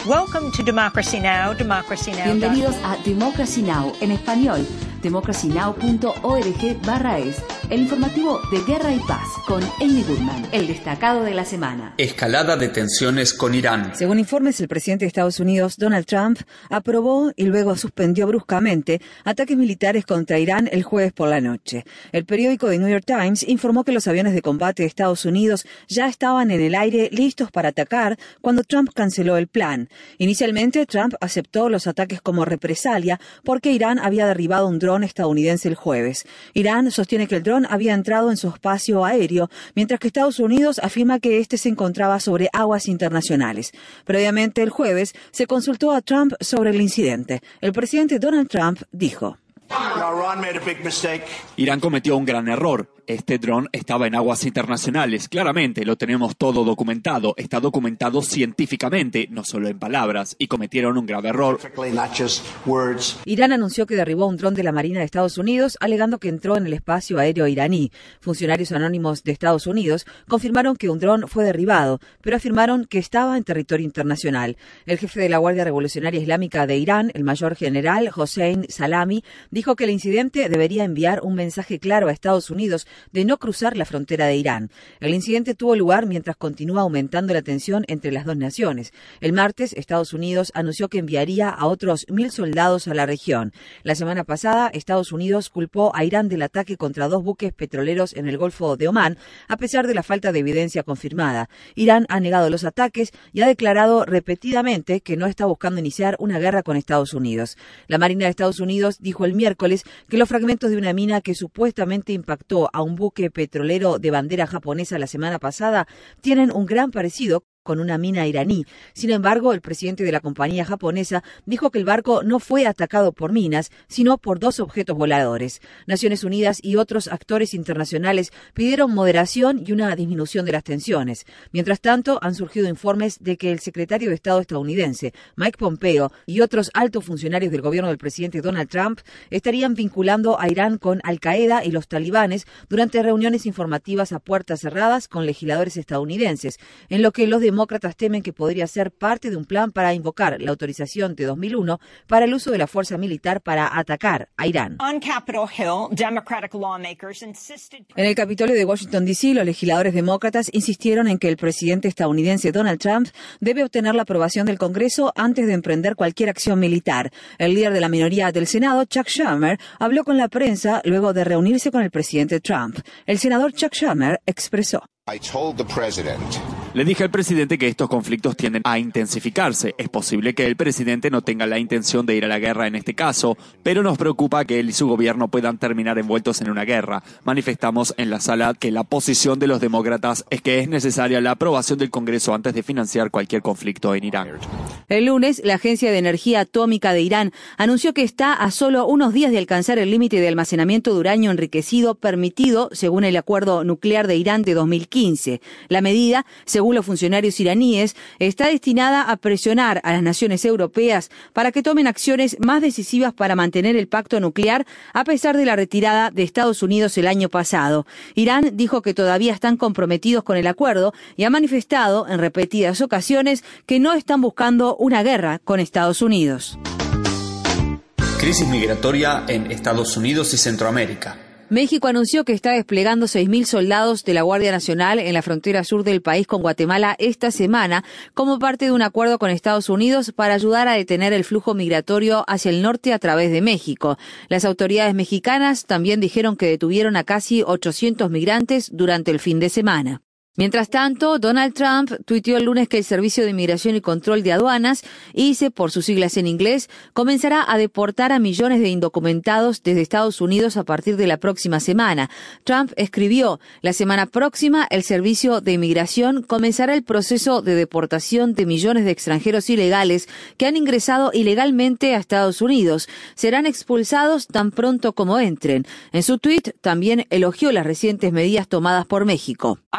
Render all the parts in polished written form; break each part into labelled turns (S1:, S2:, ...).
S1: Welcome to Democracy Now!, Democracy Now!
S2: Bienvenidos a Democracy Now! En español, democracynow.org/es, el informativo de Guerra y Paz, con Amy Goodman, el destacado de la semana.
S3: Escalada de tensiones con Irán.
S4: Según informes, el presidente de Estados Unidos, Donald Trump, aprobó y luego suspendió bruscamente ataques militares contra Irán el jueves por la noche. El periódico The New York Times informó que los aviones de combate de Estados Unidos ya estaban en el aire listos para atacar cuando Trump canceló el plan. Inicialmente, Trump aceptó los ataques como represalia porque Irán había derribado un dron estadounidense el jueves. Irán sostiene que el dron había entrado en su espacio aéreo, mientras que Estados Unidos afirma que este se encontraba sobre aguas internacionales. Previamente, el jueves, se consultó a Trump sobre el incidente. El presidente Donald Trump dijo:
S5: Irán cometió un gran error. Este dron estaba en aguas internacionales. Claramente, lo tenemos todo documentado. Está documentado científicamente, no solo en palabras, y cometieron un grave error.
S4: Irán anunció que derribó un dron de la Marina de Estados Unidos, alegando que entró en el espacio aéreo iraní. Funcionarios anónimos de Estados Unidos confirmaron que un dron fue derribado, pero afirmaron que estaba en territorio internacional. El jefe de la Guardia Revolucionaria Islámica de Irán, el mayor general Hossein Salami, dijo que el incidente debería enviar un mensaje claro a Estados Unidos de no cruzar la frontera de Irán. El incidente tuvo lugar mientras continúa aumentando la tensión entre las dos naciones. El martes, Estados Unidos anunció que enviaría a otros 1.000 soldados a la región. La semana pasada, Estados Unidos culpó a Irán del ataque contra 2 buques petroleros en el Golfo de Omán, a pesar de la falta de evidencia confirmada. Irán ha negado los ataques y ha declarado repetidamente que no está buscando iniciar una guerra con Estados Unidos. La Marina de Estados Unidos dijo el miércoles que los fragmentos de una mina que supuestamente impactó a un buque petrolero de bandera japonesa la semana pasada tienen un gran parecido con una mina iraní. Sin embargo, el presidente de la compañía japonesa dijo que el barco no fue atacado por minas, sino por 2 objetos voladores. Naciones Unidas y otros actores internacionales pidieron moderación y una disminución de las tensiones. Mientras tanto, han surgido informes de que el secretario de Estado estadounidense, Mike Pompeo, y otros altos funcionarios del gobierno del presidente Donald Trump estarían vinculando a Irán con Al-Qaeda y los talibanes durante reuniones informativas a puertas cerradas con legisladores estadounidenses, en lo que los demócratas temen que podría ser parte de un plan para invocar la autorización de 2001 para el uso de la fuerza militar para atacar a Irán. En el Capitolio de Washington, D.C., los legisladores demócratas insistieron en que el presidente estadounidense Donald Trump debe obtener la aprobación del Congreso antes de emprender cualquier acción militar. El líder de la minoría del Senado, Chuck Schumer, habló con la prensa luego de reunirse con el presidente Trump. El senador Chuck Schumer expresó:
S5: Le dije al presidente que estos conflictos tienden a intensificarse. Es posible que el presidente no tenga la intención de ir a la guerra en este caso, pero nos preocupa que él y su gobierno puedan terminar envueltos en una guerra. Manifestamos en la sala que la posición de los demócratas es que es necesaria la aprobación del Congreso antes de financiar cualquier conflicto en Irán.
S4: El lunes, la Agencia de Energía Atómica de Irán anunció que está a solo unos días de alcanzar el límite de almacenamiento de uranio enriquecido permitido según el acuerdo nuclear de Irán de 2015. La medida, según los funcionarios iraníes, está destinada a presionar a las naciones europeas para que tomen acciones más decisivas para mantener el pacto nuclear a pesar de la retirada de Estados Unidos el año pasado. Irán dijo que todavía están comprometidos con el acuerdo y ha manifestado en repetidas ocasiones que no están buscando una guerra con Estados Unidos.
S3: Crisis migratoria en Estados Unidos y Centroamérica.
S4: México anunció que está desplegando 6.000 soldados de la Guardia Nacional en la frontera sur del país con Guatemala esta semana como parte de un acuerdo con Estados Unidos para ayudar a detener el flujo migratorio hacia el norte a través de México. Las autoridades mexicanas también dijeron que detuvieron a casi 800 migrantes durante el fin de semana. Mientras tanto, Donald Trump tuiteó el lunes que el Servicio de Inmigración y Control de Aduanas, ICE por sus siglas en inglés, comenzará a deportar a millones de indocumentados desde Estados Unidos a partir de la próxima semana. Trump escribió: la semana próxima el Servicio de Inmigración comenzará el proceso de deportación de millones de extranjeros ilegales que han ingresado ilegalmente a Estados Unidos. Serán expulsados tan pronto como entren. En su tuit también elogió las recientes medidas tomadas por México.
S1: On Monday,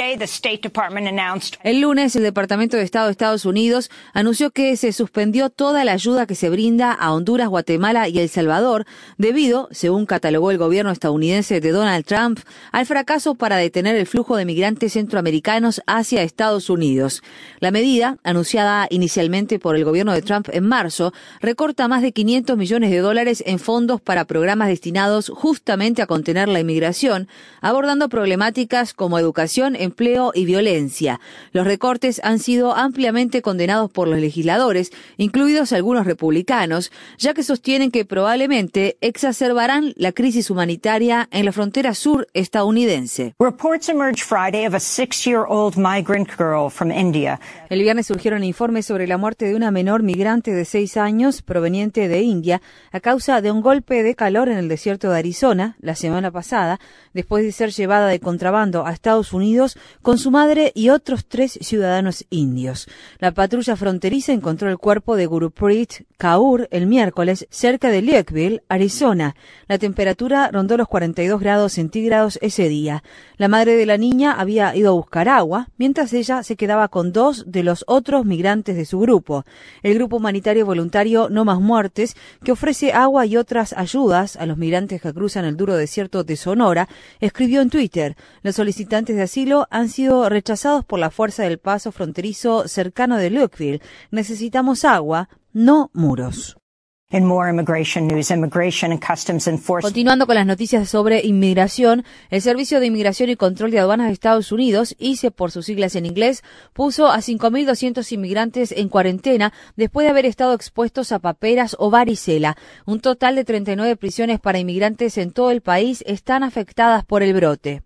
S4: El lunes, el Departamento de Estado de Estados Unidos anunció que se suspendió toda la ayuda que se brinda a Honduras, Guatemala y El Salvador debido, según catalogó el gobierno estadounidense de Donald Trump, al fracaso para detener el flujo de migrantes centroamericanos hacia Estados Unidos. La medida, anunciada inicialmente por el gobierno de Trump en marzo, recorta más de $500 millones en fondos para programas destinados justamente a contener la inmigración, abordando problemáticas como educación, empleo y violencia. Los recortes han sido ampliamente condenados por los legisladores, incluidos algunos republicanos, ya que sostienen que probablemente exacerbarán la crisis humanitaria en la frontera sur estadounidense.
S1: Reports emerged Friday of a 6-year-old migrant girl from India.
S4: El viernes surgieron informes sobre la muerte de una menor migrante de 6 años proveniente de India a causa de un golpe de calor en el desierto de Arizona la semana pasada, después de ser llevada de contrabando a Estados Unidos con su madre y otros 3 ciudadanos indios. La patrulla fronteriza encontró el cuerpo de Gurpreet Kaur el miércoles cerca de Leakville, Arizona. La temperatura rondó los 42 grados centígrados ese día. La madre de la niña había ido a buscar agua, mientras ella se quedaba con 2 de los otros migrantes de su grupo. El grupo humanitario voluntario No Más Muertes, que ofrece agua y otras ayudas a los migrantes que cruzan el duro desierto de Sonora, escribió en Twitter: los solicitantes de asilo han sido rechazados por la fuerza del paso fronterizo cercano de Leakville. Necesitamos agua, no muros.
S1: In more immigration news, Immigration and Customs Enforcement.
S4: Continuando con las noticias sobre inmigración, el Servicio de Inmigración y Control de Aduanas de Estados Unidos, ICE por sus siglas en inglés, puso a 5.200 inmigrantes en cuarentena después de haber estado expuestos a paperas o varicela. Un total de 39 prisiones para inmigrantes en todo el país están afectadas por el brote.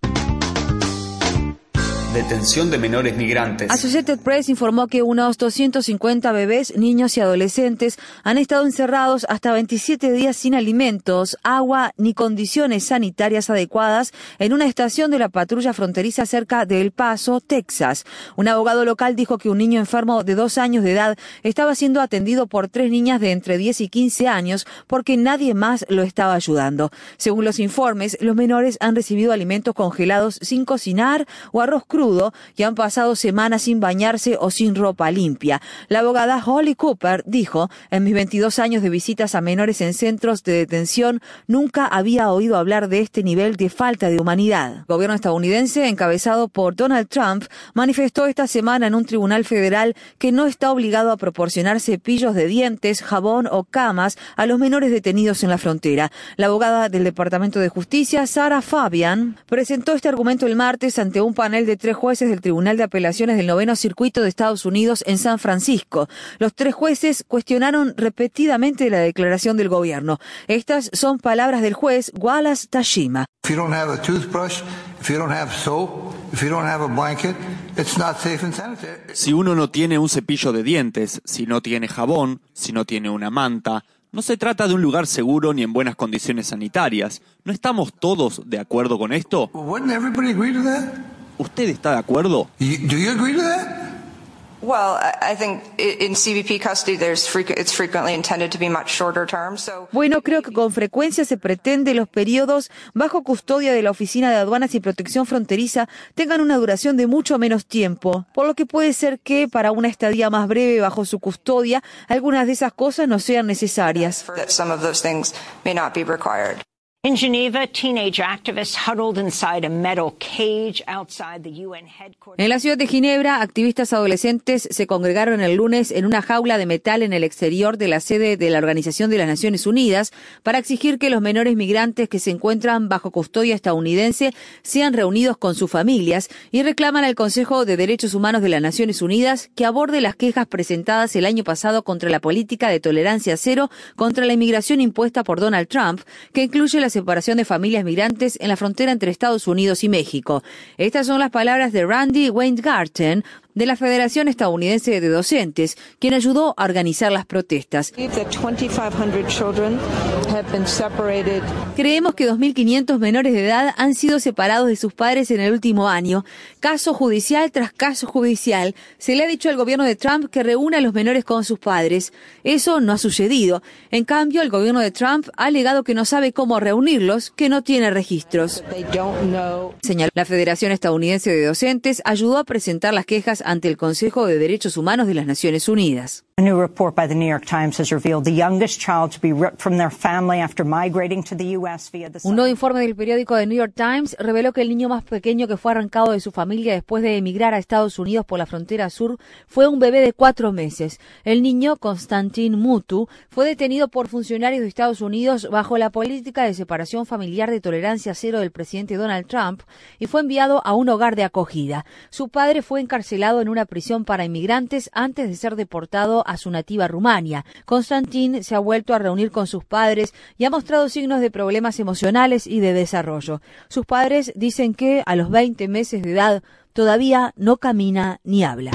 S3: Detención de menores migrantes.
S4: Associated Press informó que unos 250 bebés, niños y adolescentes han estado encerrados hasta 27 días sin alimentos, agua ni condiciones sanitarias adecuadas en una estación de la patrulla fronteriza cerca de El Paso, Texas. Un abogado local dijo que un niño enfermo de 2 años de edad estaba siendo atendido por 3 niñas de entre 10 y 15 años porque nadie más lo estaba ayudando. Según los informes, los menores han recibido alimentos congelados sin cocinar o arroz crudo y han pasado semanas sin bañarse o sin ropa limpia. La abogada Holly Cooper dijo: en mis 22 años de visitas a menores en centros de detención, nunca había oído hablar de este nivel de falta de humanidad. El gobierno estadounidense, encabezado por Donald Trump, manifestó esta semana en un tribunal federal que no está obligado a proporcionar cepillos de dientes, jabón o camas a los menores detenidos en la frontera. La abogada del Departamento de Justicia, Sarah Fabian, presentó este argumento el martes ante un panel de 3 jueces del Tribunal de Apelaciones del 9º Circuito de Estados Unidos en San Francisco. Los 3 jueces cuestionaron repetidamente la declaración del gobierno. Estas son palabras del juez Wallace Tashima.
S5: Si uno no tiene un cepillo de dientes, si no tiene jabón, si no tiene una manta, no se trata de un lugar seguro ni en buenas condiciones sanitarias. ¿No estamos todos de acuerdo con esto? ¿Usted está de acuerdo?
S6: Do you agree to that? Well, I think in CBP custody it's frequently intended to be much shorter term.
S4: Bueno, creo que con frecuencia se pretende los periodos bajo custodia de la Oficina de Aduanas y Protección Fronteriza tengan una duración de mucho menos tiempo, por lo que puede ser que para una estadía más breve bajo su custodia, algunas de esas cosas no sean necesarias.
S6: Some of those things may not be required.
S1: In Geneva, teenage activists huddled inside a metal cage outside the UN headquarters.
S4: En la ciudad de Ginebra, activistas adolescentes se congregaron el lunes en una jaula de metal en el exterior de la sede de la Organización de las Naciones Unidas para exigir que los menores migrantes que se encuentran bajo custodia estadounidense sean reunidos con sus familias y reclaman al Consejo de Derechos Humanos de las Naciones Unidas que aborde las quejas presentadas el año pasado contra la política de tolerancia cero contra la inmigración impuesta por Donald Trump, que incluye la separación de familias migrantes en la frontera entre Estados Unidos y México. Estas son las palabras de Randy Weingarten, de la Federación Estadounidense de Docentes, quien ayudó a organizar las protestas. Creemos que 2.500 menores de edad han sido separados de sus padres en el último año. Caso judicial tras caso judicial. Se le ha dicho al gobierno de Trump que reúna a los menores con sus padres. Eso no ha sucedido. En cambio, el gobierno de Trump ha alegado que no sabe cómo reunirlos, que no tiene registros. Señaló. La Federación Estadounidense de Docentes ayudó a presentar las quejas ante el Consejo de Derechos Humanos de las Naciones Unidas.
S1: A new report by the New York Times has revealed the youngest child to be ripped from their family after migrating to the U.S. via the...
S4: Un nuevo informe del periódico The New York Times reveló que el niño más pequeño que fue arrancado de su familia después de emigrar a Estados Unidos por la frontera sur fue un bebé de 4 meses. El niño, Konstantin Mutu, fue detenido por funcionarios de Estados Unidos bajo la política de separación familiar de tolerancia cero del presidente Donald Trump y fue enviado a un hogar de acogida. Su padre fue encarcelado en una prisión para inmigrantes antes de ser deportado a su nativa Rumania. Konstantin se ha vuelto a reunir con sus padres y ha mostrado signos de problemas emocionales y de desarrollo. Sus padres dicen que a los 20 meses de edad todavía no camina ni habla.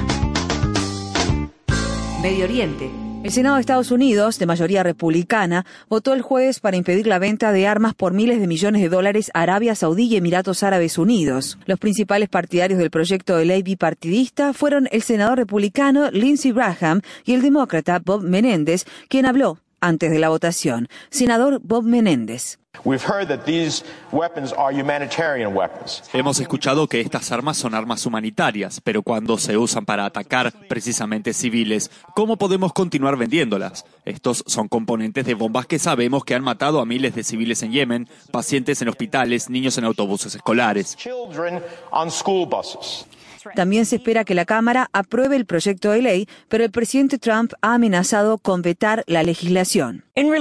S2: Medio Oriente.
S4: El Senado de Estados Unidos, de mayoría republicana, votó el jueves para impedir la venta de armas por miles de millones de dólares a Arabia Saudí y Emiratos Árabes Unidos. Los principales partidarios del proyecto de ley bipartidista fueron el senador republicano Lindsey Graham y el demócrata Bob Menéndez, quien habló antes de la votación. Senador Bob Menéndez.
S5: Hemos escuchado que estas armas son armas humanitarias, pero cuando se usan para atacar precisamente civiles, ¿cómo podemos continuar vendiéndolas? Estos son componentes de bombas que sabemos que han matado a miles de civiles en Yemen, pacientes en hospitales, niños en autobuses escolares.
S4: También se espera que la Cámara apruebe el proyecto de ley, pero el presidente Trump ha amenazado con vetar la legislación.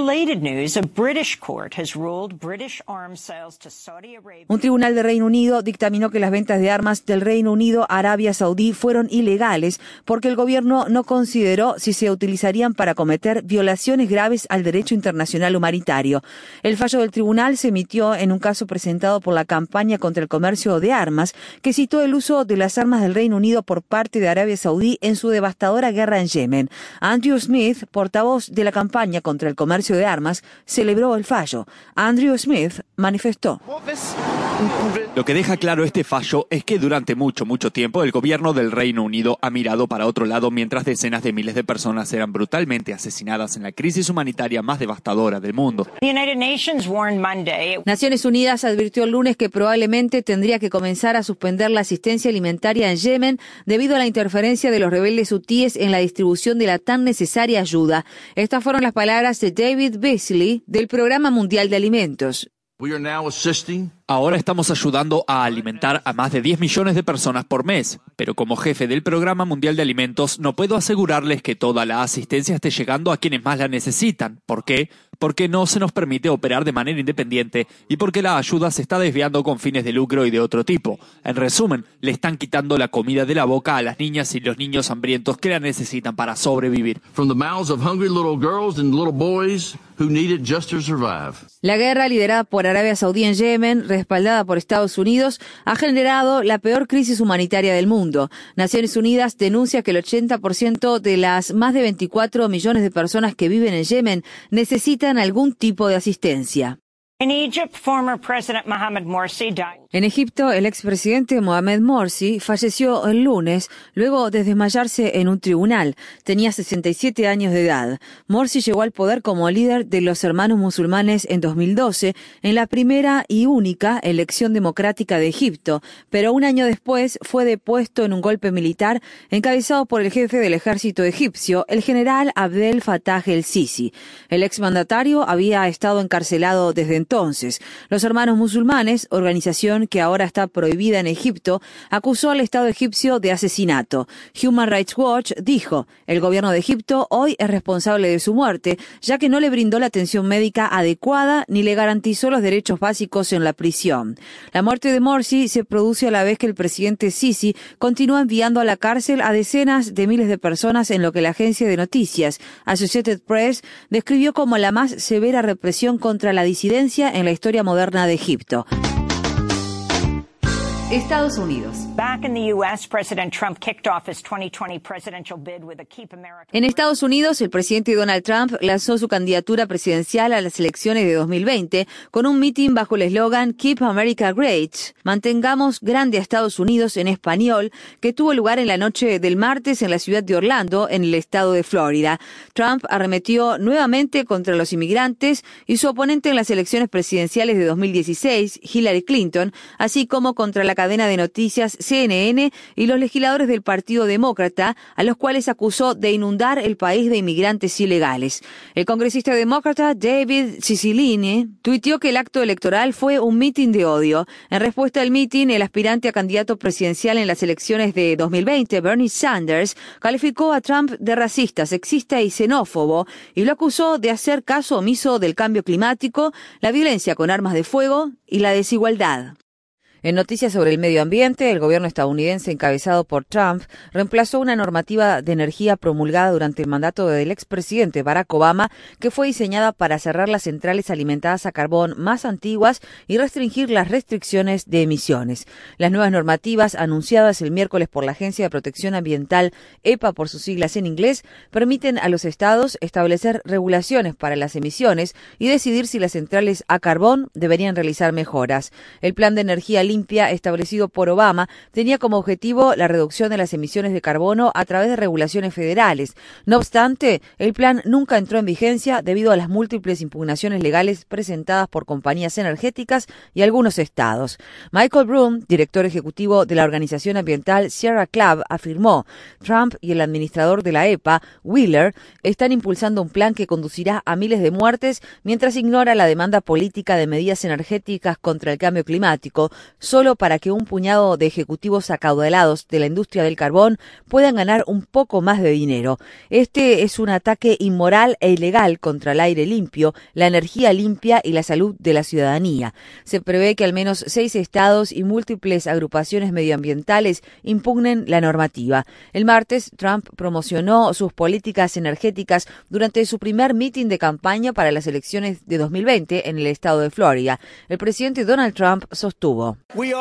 S4: Un tribunal de Reino Unido dictaminó que las ventas de armas del Reino Unido a Arabia Saudí fueron ilegales porque el gobierno no consideró si se utilizarían para cometer violaciones graves al derecho internacional humanitario. El fallo del tribunal se emitió en un caso presentado por la campaña contra el comercio de armas, que citó el uso de las armas del Reino Unido por parte de Arabia Saudí en su devastadora guerra en Yemen. Andrew Smith, portavoz de la campaña contra el comercio de armas, celebró el fallo. Andrew Smith manifestó:
S5: Lo que deja claro este fallo es que durante mucho tiempo el gobierno del Reino Unido ha mirado para otro lado mientras decenas de miles de personas eran brutalmente asesinadas en la crisis humanitaria más devastadora del mundo.
S4: Naciones Unidas advirtió el lunes que probablemente tendría que comenzar a suspender la asistencia alimentaria en Yemen debido a la interferencia de los rebeldes hutíes en la distribución de la tan necesaria ayuda. Estas fueron las palabras de David Beasley del Programa Mundial de Alimentos.
S5: Ahora estamos ayudando a alimentar a más de 10 millones de personas por mes, pero como jefe del Programa Mundial de Alimentos no puedo asegurarles que toda la asistencia esté llegando a quienes más la necesitan. ¿Por qué? Porque no se nos permite operar de manera independiente y porque la ayuda se está desviando con fines de lucro y de otro tipo. En resumen, le están quitando la comida de la boca a las niñas y los niños hambrientos que la necesitan para sobrevivir.
S4: La guerra liderada por Arabia Saudí en Yemen, respaldada por Estados Unidos, ha generado la peor crisis humanitaria del mundo. Naciones Unidas denuncia que el 80% de las más de 24 millones de personas que viven en Yemen necesitan algún tipo de asistencia. En Egipto, el expresidente Mohamed Morsi falleció el lunes luego de desmayarse en un tribunal. Tenía 67 años de edad. Morsi llegó al poder como líder de los Hermanos Musulmanes en 2012, en la primera y única elección democrática de Egipto, pero un año después fue depuesto en un golpe militar encabezado por el jefe del ejército egipcio, el general Abdel Fattah el-Sisi. El exmandatario había estado encarcelado desde entonces. Los Hermanos Musulmanes, organización que ahora está prohibida en Egipto, acusó al Estado egipcio de asesinato. Human Rights Watch dijo: el gobierno de Egipto hoy es responsable de su muerte, ya que no le brindó la atención médica adecuada ni le garantizó los derechos básicos en la prisión. La muerte de Morsi se produce a la vez que el presidente Sisi continúa enviando a la cárcel a decenas de miles de personas en lo que la agencia de noticias Associated Press describió como la más severa represión contra la disidencia en la historia moderna de Egipto.
S2: Estados Unidos.
S4: En Estados Unidos, el presidente Donald Trump lanzó su candidatura presidencial a las elecciones de 2020 con un mitin bajo el eslogan Keep America Great, mantengamos grande a Estados Unidos en español, que tuvo lugar en la noche del martes en la ciudad de Orlando, en el estado de Florida. Trump arremetió nuevamente contra los inmigrantes y su oponente en las elecciones presidenciales de 2016, Hillary Clinton, así como contra la cadena de noticias CNN y los legisladores del Partido Demócrata, a los cuales acusó de inundar el país de inmigrantes ilegales. El congresista demócrata David Cicilline tuiteó que el acto electoral fue un mitin de odio. En respuesta al mitin, el aspirante a candidato presidencial en las elecciones de 2020, Bernie Sanders, calificó a Trump de racista, sexista y xenófobo y lo acusó de hacer caso omiso del cambio climático, la violencia con armas de fuego y la desigualdad. En noticias sobre el medio ambiente, el gobierno estadounidense encabezado por Trump reemplazó una normativa de energía promulgada durante el mandato del expresidente Barack Obama, que fue diseñada para cerrar las centrales alimentadas a carbón más antiguas y restringir las restricciones de emisiones. Las nuevas normativas, anunciadas el miércoles por la Agencia de Protección Ambiental, EPA por sus siglas en inglés, permiten a los estados establecer regulaciones para las emisiones y decidir si las centrales a carbón deberían realizar mejoras. El plan de energía limpia establecido por Obama tenía como objetivo la reducción de las emisiones de carbono a través de regulaciones federales. No obstante, el plan nunca entró en vigencia debido a las múltiples impugnaciones legales presentadas por compañías energéticas y algunos estados. Michael Broom, director ejecutivo de la organización ambiental Sierra Club, afirmó: Trump y el administrador de la EPA, Wheeler, están impulsando un plan que conducirá a miles de muertes mientras ignora la demanda política de medidas energéticas contra el cambio climático, solo para que un puñado de ejecutivos acaudalados de la industria del carbón puedan ganar un poco más de dinero. Este es un ataque inmoral e ilegal contra el aire limpio, la energía limpia y la salud de la ciudadanía. Se prevé que al menos 6 estados y múltiples agrupaciones medioambientales impugnen la normativa. El martes, Trump promocionó sus políticas energéticas durante su primer mitin de campaña para las elecciones de 2020 en el estado de Florida. El presidente Donald Trump sostuvo: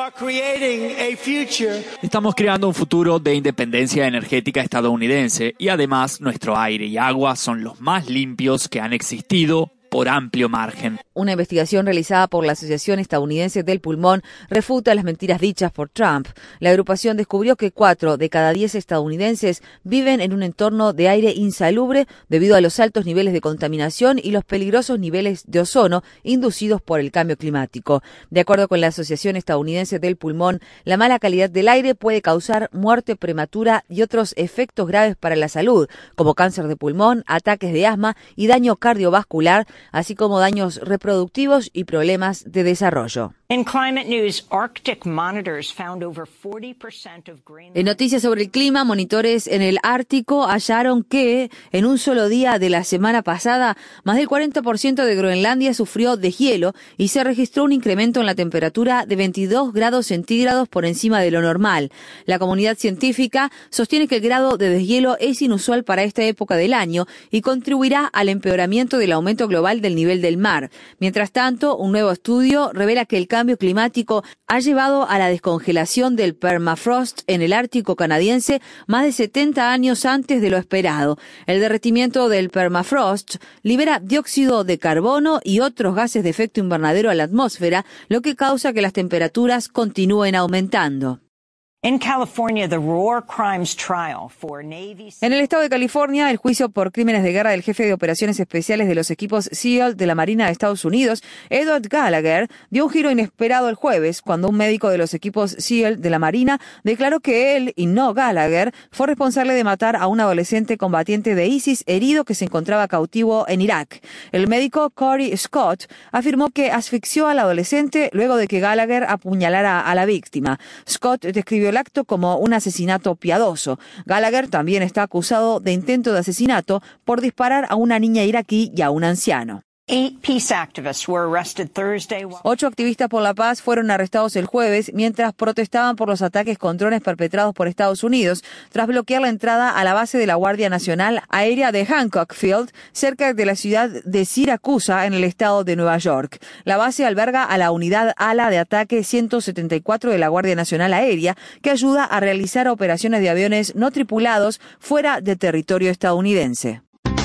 S5: Estamos creando un futuro de independencia energética estadounidense y además nuestro aire y agua son los más limpios que han existido por amplio margen.
S4: Una investigación realizada por la Asociación Estadounidense del Pulmón refuta las mentiras dichas por Trump. La agrupación descubrió que 4 de cada 10 estadounidenses viven en un entorno de aire insalubre debido a los altos niveles de contaminación y los peligrosos niveles de ozono inducidos por el cambio climático. De acuerdo con la Asociación Estadounidense del Pulmón, la mala calidad del aire puede causar muerte prematura y otros efectos graves para la salud, como cáncer de pulmón, ataques de asma y daño cardiovascular, así como daños reproductivos y problemas de desarrollo. En noticias sobre el clima, monitores en el Ártico hallaron que, en un solo día de la semana pasada, más del 40% de Groenlandia sufrió deshielo y se registró un incremento en la temperatura de 22 grados centígrados por encima de lo normal. La comunidad científica sostiene que el grado de deshielo es inusual para esta época del año y contribuirá al empeoramiento del aumento global del nivel del mar. Mientras tanto, un nuevo estudio revela que el cambio climático ha llevado a la descongelación del permafrost en el Ártico canadiense más de 70 años antes de lo esperado. El derretimiento del permafrost libera dióxido de carbono y otros gases de efecto invernadero a la atmósfera, lo que causa que las temperaturas continúen aumentando.
S1: En
S4: el estado de California, el juicio por crímenes de guerra del jefe de operaciones especiales de los equipos SEAL de la Marina de Estados Unidos, Edward Gallagher, dio un giro inesperado el jueves cuando un médico de los equipos SEAL de la Marina declaró que él, y no Gallagher, fue responsable de matar a un adolescente combatiente de ISIS herido que se encontraba cautivo en Irak. El médico Corey Scott afirmó que asfixió al adolescente luego de que Gallagher apuñalara a la víctima. Scott describió el acto como un asesinato piadoso. Gallagher también está acusado de intento de asesinato por disparar a una niña iraquí y a un anciano. 8 activistas por la paz fueron arrestados el jueves mientras protestaban por los ataques con drones perpetrados por Estados Unidos tras bloquear la entrada a la base de la Guardia Nacional Aérea de Hancock Field, cerca de la ciudad de Siracusa, en el estado de Nueva York. La base alberga a la unidad ala de ataque 174 de la Guardia Nacional Aérea, que ayuda a realizar operaciones de aviones no tripulados fuera de territorio estadounidense.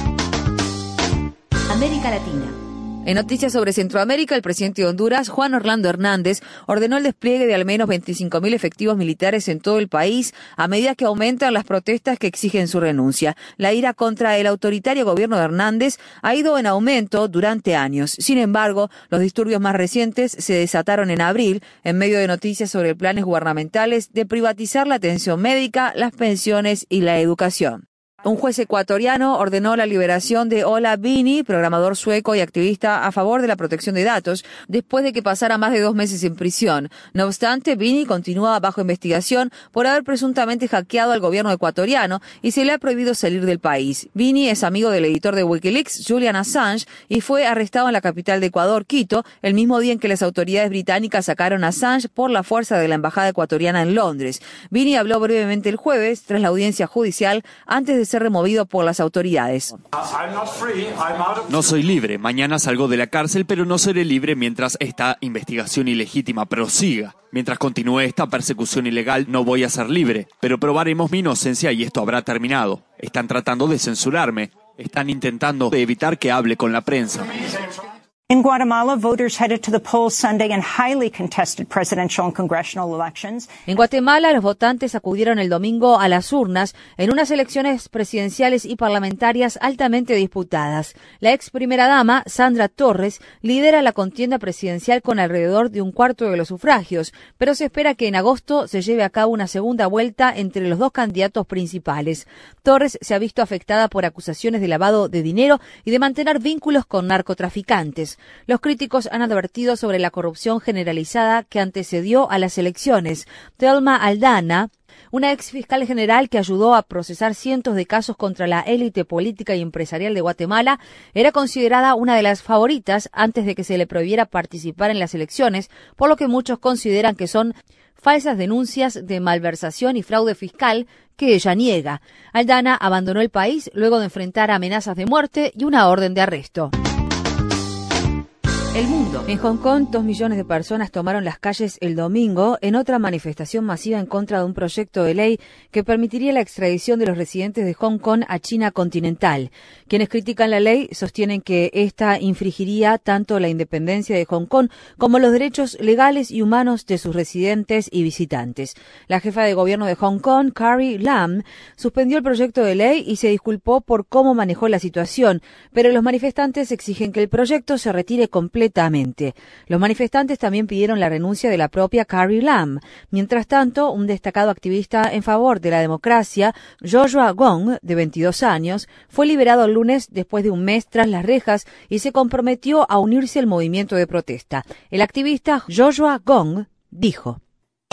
S2: América Latina.
S4: En noticias sobre Centroamérica, el presidente de Honduras, Juan Orlando Hernández, ordenó el despliegue de al menos 25.000 efectivos militares en todo el país a medida que aumentan las protestas que exigen su renuncia. La ira contra el autoritario gobierno de Hernández ha ido en aumento durante años. Sin embargo, los disturbios más recientes se desataron en abril, en medio de noticias sobre planes gubernamentales de privatizar la atención médica, las pensiones y la educación. Un juez ecuatoriano ordenó la liberación de Ola Bini, programador sueco y activista a favor de la protección de datos, después de que pasara más de 2 meses en prisión. No obstante, Bini continúa bajo investigación por haber presuntamente hackeado al gobierno ecuatoriano y se le ha prohibido salir del país. Bini es amigo del editor de Wikileaks, Julian Assange, y fue arrestado en la capital de Ecuador, Quito, el mismo día en que las autoridades británicas sacaron a Assange por la fuerza de la embajada ecuatoriana en Londres. Bini habló brevemente el jueves, tras la audiencia judicial, antes de ser removido por las autoridades.
S5: No soy libre. Mañana salgo de la cárcel, pero no seré libre mientras esta investigación ilegítima prosiga. Mientras continúe esta persecución ilegal, no voy a ser libre. Pero probaremos mi inocencia y esto habrá terminado. Están tratando de censurarme. Están intentando evitar que hable con la prensa.
S1: In Guatemala, voters headed to the polls Sunday in highly contested presidential and congressional elections.
S4: En Guatemala, los votantes acudieron el domingo a las urnas en unas elecciones presidenciales y parlamentarias altamente disputadas. La ex primera dama, Sandra Torres, lidera la contienda presidencial con alrededor de 1/4 de los sufragios, pero se espera que en agosto se lleve a cabo una segunda vuelta entre los dos candidatos principales. Torres se ha visto afectada por acusaciones de lavado de dinero y de mantener vínculos con narcotraficantes. Los críticos han advertido sobre la corrupción generalizada que antecedió a las elecciones. Thelma Aldana, una ex fiscal general que ayudó a procesar cientos de casos contra la élite política y empresarial de Guatemala, era considerada una de las favoritas antes de que se le prohibiera participar en las elecciones, por lo que muchos consideran que son falsas denuncias de malversación y fraude fiscal que ella niega. Aldana abandonó el país luego de enfrentar amenazas de muerte y una orden de arresto. El mundo. En Hong Kong, 2 millones de personas tomaron las calles el domingo en otra manifestación masiva en contra de un proyecto de ley que permitiría la extradición de los residentes de Hong Kong a China continental. Quienes critican la ley sostienen que esta infringiría tanto la independencia de Hong Kong como los derechos legales y humanos de sus residentes y visitantes. La jefa de gobierno de Hong Kong, Carrie Lam, suspendió el proyecto de ley y se disculpó por cómo manejó la situación, pero los manifestantes exigen que el proyecto se retire completamente. Los manifestantes también pidieron la renuncia de la propia Carrie Lam. Mientras tanto, un destacado activista en favor de la democracia, Joshua Gong, de 22 años, fue liberado el lunes después de un mes tras las rejas y se comprometió a unirse al movimiento de protesta. El activista Joshua Gong dijo: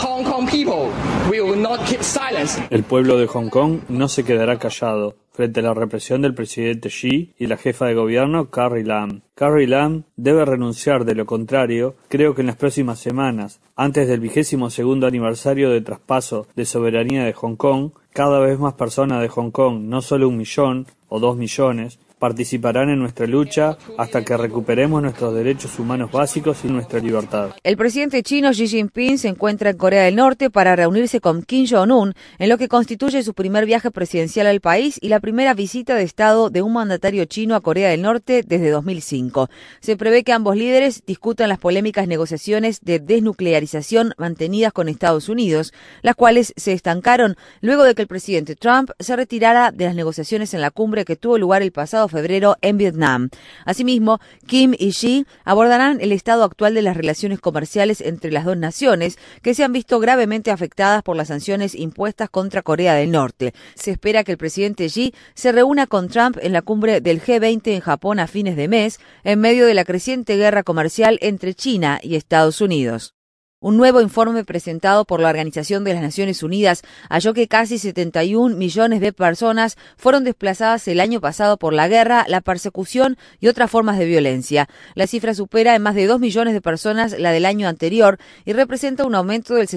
S7: El pueblo de Hong Kong no se quedará callado frente a la represión del presidente Xi y la jefa de gobierno, Carrie Lam. Carrie Lam debe renunciar, de lo contrario, creo que en las próximas semanas, antes del 22º aniversario de traspaso de soberanía de Hong Kong, cada vez más personas de Hong Kong, no solo 1 millón o 2 millones, participarán en nuestra lucha hasta que recuperemos nuestros derechos humanos básicos y nuestra libertad.
S4: El presidente chino Xi Jinping se encuentra en Corea del Norte para reunirse con Kim Jong-un, en lo que constituye su primer viaje presidencial al país y la primera visita de Estado de un mandatario chino a Corea del Norte desde 2005. Se prevé que ambos líderes discutan las polémicas negociaciones de desnuclearización mantenidas con Estados Unidos, las cuales se estancaron luego de que el presidente Trump se retirara de las negociaciones en la cumbre que tuvo lugar el pasado febrero en Vietnam. Asimismo, Kim y Xi abordarán el estado actual de las relaciones comerciales entre las dos naciones, que se han visto gravemente afectadas por las sanciones impuestas contra Corea del Norte. Se espera que el presidente Xi se reúna con Trump en la cumbre del G20 en Japón a fines de mes, en medio de la creciente guerra comercial entre China y Estados Unidos. Un nuevo informe presentado por la Organización de las Naciones Unidas halló que casi 71 millones de personas fueron desplazadas el año pasado por la guerra, la persecución y otras formas de violencia. La cifra supera en más de 2 millones de personas la del año anterior y representa un aumento del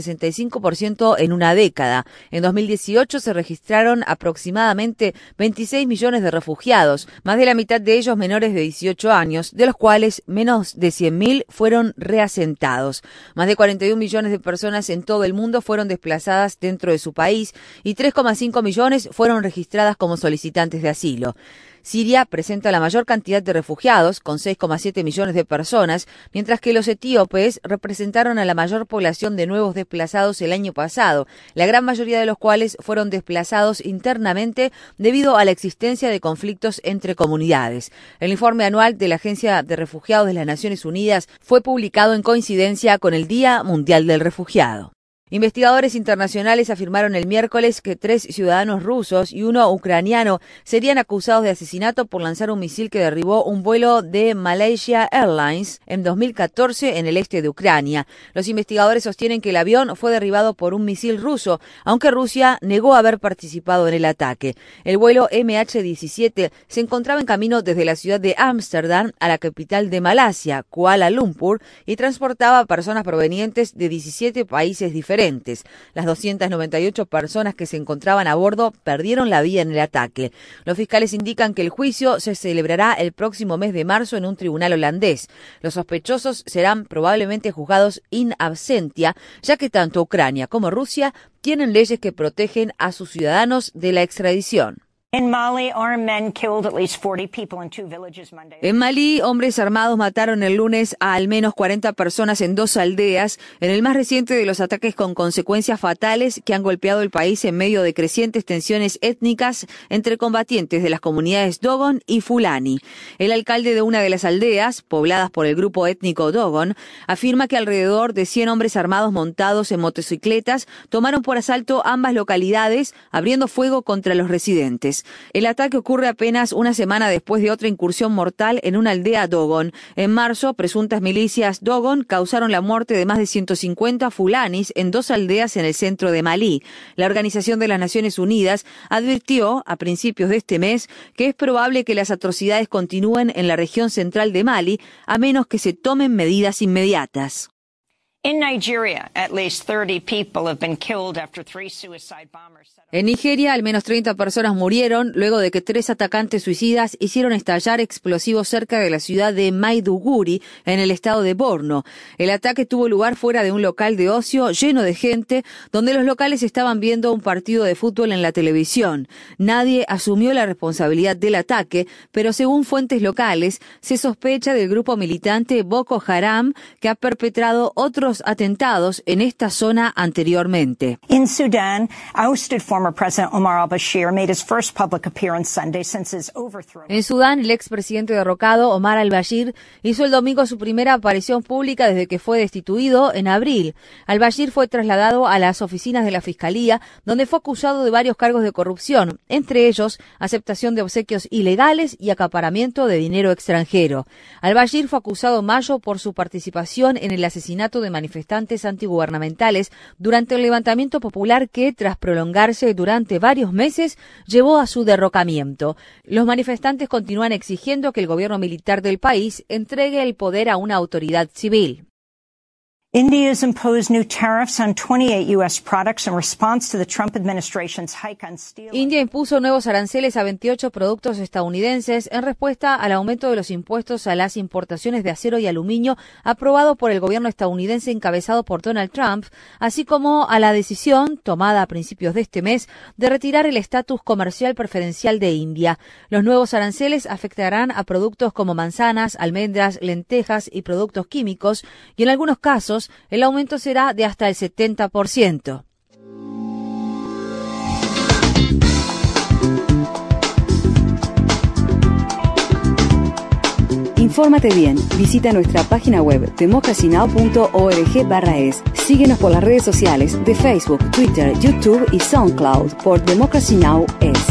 S4: 65% en una década. En 2018 se registraron aproximadamente 26 millones de refugiados, más de la mitad de ellos menores de 18 años, de los cuales menos de 100.000 fueron reasentados. Más de 41 millones de personas en todo el mundo fueron desplazadas dentro de su país y 3,5 millones fueron registradas como solicitantes de asilo. Siria presenta la mayor cantidad de refugiados, con 6,7 millones de personas, mientras que los etíopes representaron a la mayor población de nuevos desplazados el año pasado, la gran mayoría de los cuales fueron desplazados internamente debido a la existencia de conflictos entre comunidades. El informe anual de la Agencia de Refugiados de las Naciones Unidas fue publicado en coincidencia con el Día Mundial del Refugiado. Investigadores internacionales afirmaron el miércoles que 3 ciudadanos rusos y 1 ucraniano serían acusados de asesinato por lanzar un misil que derribó un vuelo de Malaysia Airlines en 2014 en el este de Ucrania. Los investigadores sostienen que el avión fue derribado por un misil ruso, aunque Rusia negó haber participado en el ataque. El vuelo MH17 se encontraba en camino desde la ciudad de Ámsterdam a la capital de Malasia, Kuala Lumpur, y transportaba a personas provenientes de 17 países diferentes. Las 298 personas que se encontraban a bordo perdieron la vida en el ataque. Los fiscales indican que el juicio se celebrará el próximo mes de marzo en un tribunal holandés. Los sospechosos serán probablemente juzgados in absentia, ya que tanto Ucrania como Rusia tienen leyes que protegen a sus ciudadanos de la extradición.
S1: En Mali, armed men killed at least 40 people in 2 villages Monday.
S4: En Malí, hombres armados mataron el lunes a al menos 40 personas en 2 aldeas, en el más reciente de los ataques con consecuencias fatales que han golpeado el país en medio de crecientes tensiones étnicas entre combatientes de las comunidades Dogon y Fulani. El alcalde de una de las aldeas, pobladas por el grupo étnico Dogon, afirma que alrededor de 100 hombres armados montados en motocicletas tomaron por asalto ambas localidades, abriendo fuego contra los residentes. El ataque ocurre apenas una semana después de otra incursión mortal en una aldea Dogon. En marzo, presuntas milicias Dogon causaron la muerte de más de 150 fulanis en 2 aldeas en el centro de Malí. La Organización de las Naciones Unidas advirtió a principios de este mes que es probable que las atrocidades continúen en la región central de Malí, a menos que se tomen medidas inmediatas.
S1: In Nigeria, at least 30 people have been killed after 3 suicide bombers.
S4: En Nigeria, al menos 30 personas murieron luego de que 3 atacantes suicidas hicieron estallar explosivos cerca de la ciudad de Maiduguri, en el estado de Borno. El ataque tuvo lugar fuera de un local de ocio lleno de gente, donde los locales estaban viendo un partido de fútbol en la televisión. Nadie asumió la responsabilidad del ataque, pero según fuentes locales, se sospecha del grupo militante Boko Haram, que ha perpetrado otros atentados en esta zona anteriormente.
S1: In Sudan, ousted former President Omar al-Bashir made his first public appearance Sunday since his overthrow.
S4: En Sudán, el expresidente derrocado Omar al-Bashir hizo el domingo su primera aparición pública desde que fue destituido en abril. Al-Bashir fue trasladado a las oficinas de la Fiscalía, donde fue acusado de varios cargos de corrupción, entre ellos aceptación de obsequios ilegales y acaparamiento de dinero extranjero. Al-Bashir fue acusado en mayo por su participación en el asesinato de manifestantes antigubernamentales durante el levantamiento popular que, tras prolongarse durante varios meses, llevó a su derrocamiento. Los manifestantes continúan exigiendo que el gobierno militar del país entregue el poder a una autoridad civil.
S1: India has imposed new tariffs on 28 U.S. products in response to the Trump administration's hike on steel.
S4: India impuso nuevos aranceles a 28 productos estadounidenses en respuesta al aumento de los impuestos a las importaciones de acero y aluminio aprobado por el gobierno estadounidense encabezado por Donald Trump, así como a la decisión, tomada a principios de este mes, de retirar el estatus comercial preferencial de India. Los nuevos aranceles afectarán a productos como manzanas, almendras, lentejas y productos químicos, y en algunos casos el aumento será de hasta el 70%.
S2: Infórmate bien. Visita nuestra página web democracynow.org/es. Síguenos por las redes sociales de Facebook, Twitter, YouTube y SoundCloud por Democracy Now! Es.